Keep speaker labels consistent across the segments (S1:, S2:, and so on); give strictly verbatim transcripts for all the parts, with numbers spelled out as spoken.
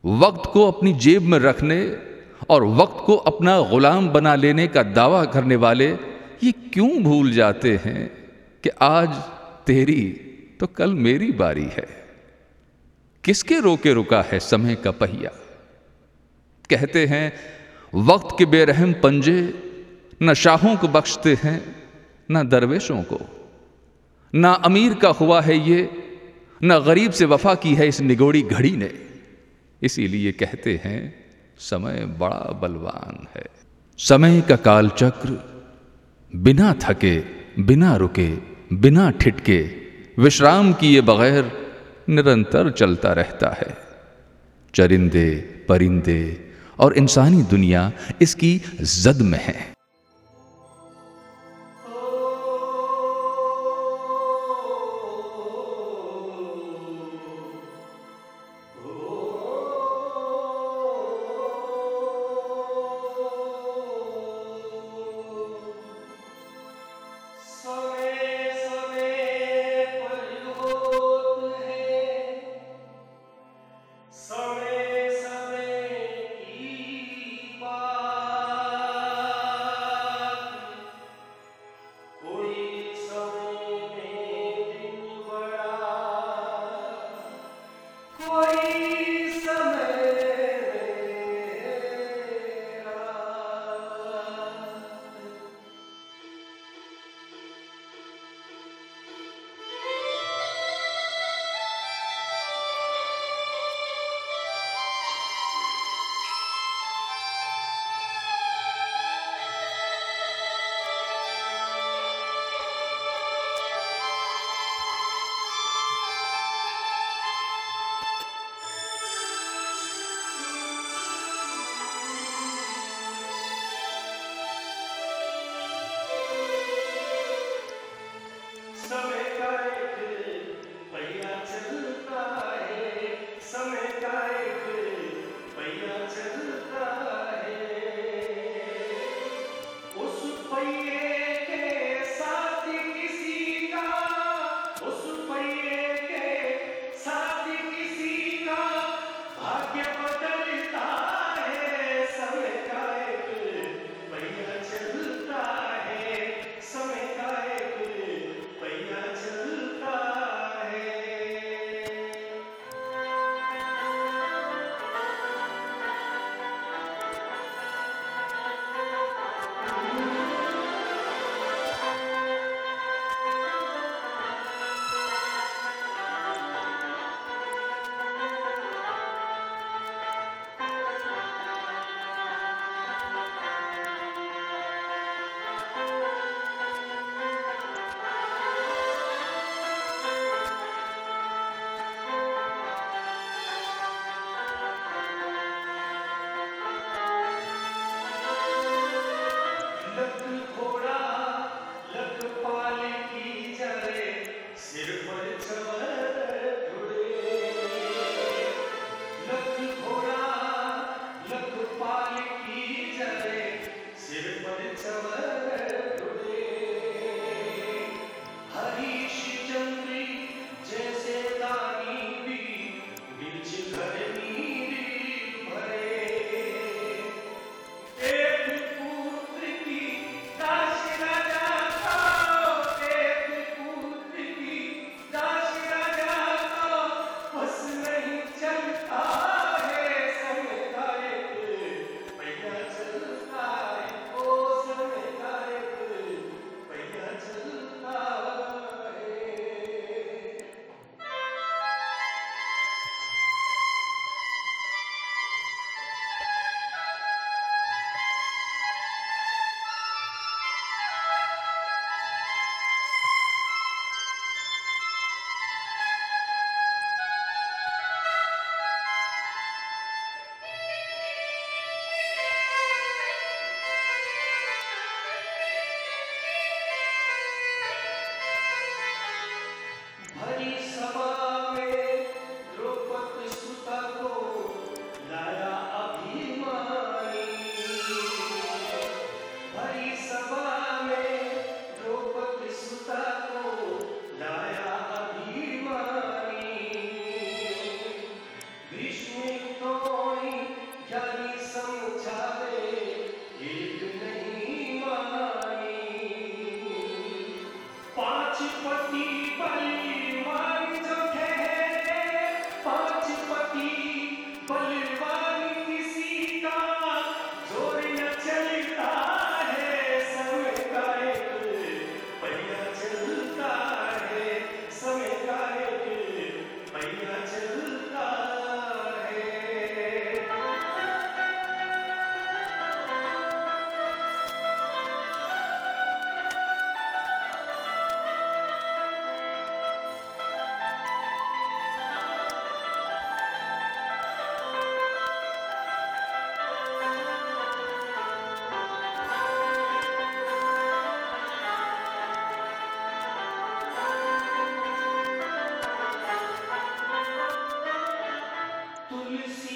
S1: वक्त को अपनी जेब में रखने और वक्त को अपना गुलाम बना लेने का दावा करने वाले ये क्यों भूल जाते हैं कि आज तेरी तो कल मेरी बारी है। किसके रोके रुका है समय का पहिया। कहते हैं वक्त के बेरहम पंजे न शाहों को बख्शते हैं न दरवेशों को, ना अमीर का हुआ है ये न गरीब से वफा की है इस निगोड़ी घड़ी ने। इसीलिए कहते हैं समय बड़ा बलवान है। समय का कालचक्र बिना थके, बिना रुके, बिना ठिठके, विश्राम किए बगैर निरंतर चलता रहता है। चरिंदे, परिंदे और इंसानी दुनिया इसकी जद में है।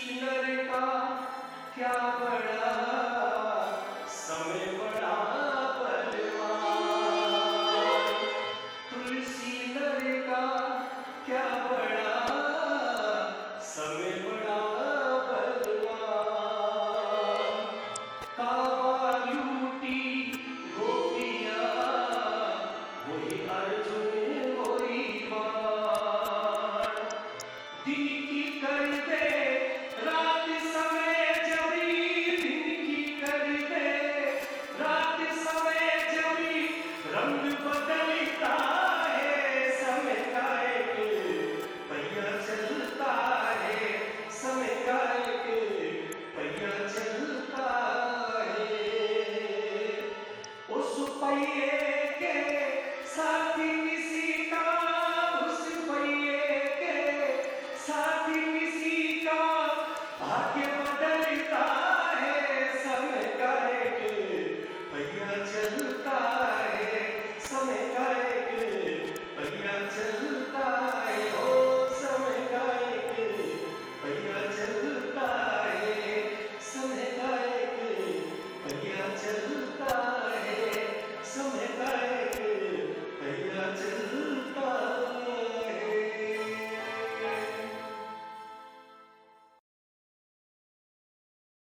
S2: नर का क्या बड़ा समय बड़ा बलवान, तुलसी नर का क्या बड़ा समय बड़ा बलवान। कावा लूटी गोपियां वही अर्जुन वही बाण, दिन की कर दे रात समय जबी, दिन की कर दे रात समय जबी, रंग बदलता है समय का एक पहिया चलता है, समय का एक पहिया चलता है। उस पहिए के साथी किसी का, उस पहिए के साथी किसी का भाग्य बदलता